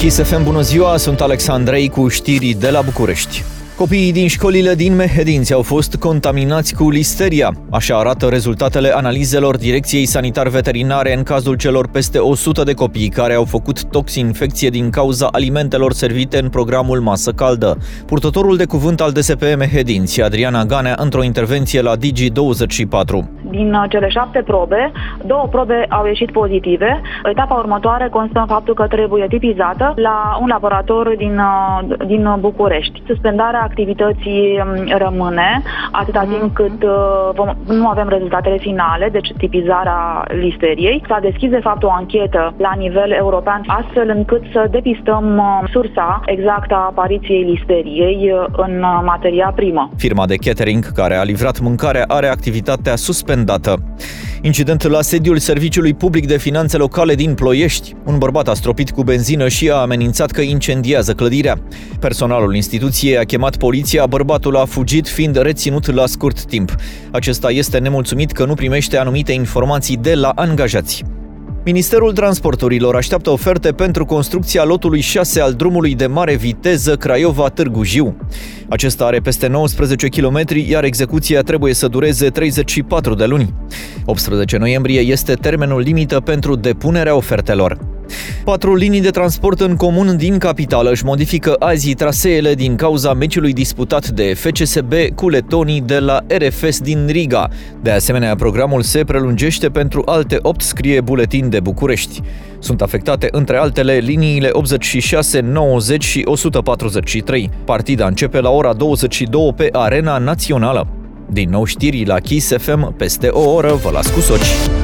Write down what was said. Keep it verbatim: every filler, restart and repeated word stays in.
Kiss F M, bună ziua, sunt Alexandrei cu știri de la București. Copiii din școlile din Mehedinți au fost contaminați cu listeria. Așa arată rezultatele analizelor Direcției Sanitar-Veterinare în cazul celor peste o sută de copii care au făcut toxinfecție din cauza alimentelor servite în programul Masă Caldă. Purtătorul de cuvânt al D S P Mehedinți, Adriana Ganea, într-o intervenție la Digi douăzeci și patru. Din cele șapte probe, două probe au ieșit pozitive. Etapa următoare constă în faptul că trebuie tipizată la un laborator din, din București. Suspendarea activității rămâne atâta timp cât vom, nu avem rezultatele finale, deci tipizarea listeriei. S-a deschis de fapt o anchetă la nivel european astfel încât să depistăm sursa exactă a apariției listeriei în materia primă. Firma de catering care a livrat mâncarea are activitatea suspendată. Incident la sediul Serviciului Public de Finanțe Locale din Ploiești. Un bărbat a stropit cu benzină și a amenințat că incendiază clădirea. Personalul instituției a chemat poliția, bărbatul a fugit fiind reținut la scurt timp. Acesta este nemulțumit că nu primește anumite informații de la angajați. Ministerul Transporturilor așteaptă oferte pentru construcția lotului șase al drumului de mare viteză Craiova-Târgu Jiu. Acesta are peste nouăsprezece kilometri, iar execuția trebuie să dureze treizeci și patru de luni. optsprezece noiembrie este termenul limită pentru depunerea ofertelor. Patru linii de transport în comun din capitală își modifică azi traseele din cauza meciului disputat de F C S B cu letonii de la R F S din Riga. De asemenea, programul se prelungește pentru alte opt, scrie Buletin de București. Sunt afectate, între altele, liniile optzeci și șase, nouăzeci și o sută patruzeci și trei. Partida începe la ora douăzeci și două pe Arena Națională. Din nou știri la Kiss F M, peste o oră vă las cu soci.